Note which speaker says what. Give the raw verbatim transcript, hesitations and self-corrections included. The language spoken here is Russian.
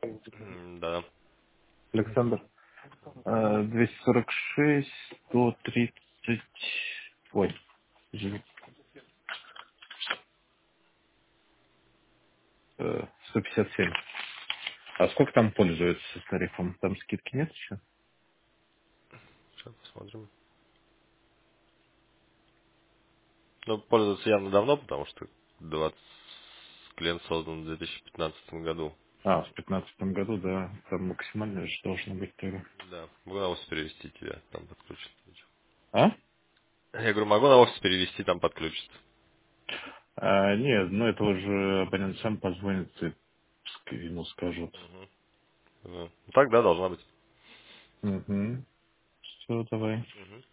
Speaker 1: М, Да.
Speaker 2: Александр. Э, двести сорок шесть, сто тридцать... Ой, извини, э, сто пятьдесят семь. А сколько там пользуются с тарифом? Там скидки нет еще?
Speaker 1: Сейчас посмотрим. Ну, пользуется явно давно, потому что двадцать клиент создан в две тысячи пятнадцатом году.
Speaker 2: А, в пятнадцатом году, да, там максимально же должно быть тариф.
Speaker 1: Да. Могу на офис перевести тебя, там подключат.
Speaker 2: А?
Speaker 1: Я говорю, могу на офис перевести, там подключат.
Speaker 2: А, нет, ну это уже абонент сам позвонит и ск- ему скажут.
Speaker 1: Мгм. Да. Ну, так, да, должна быть.
Speaker 2: Угу. Все, давай.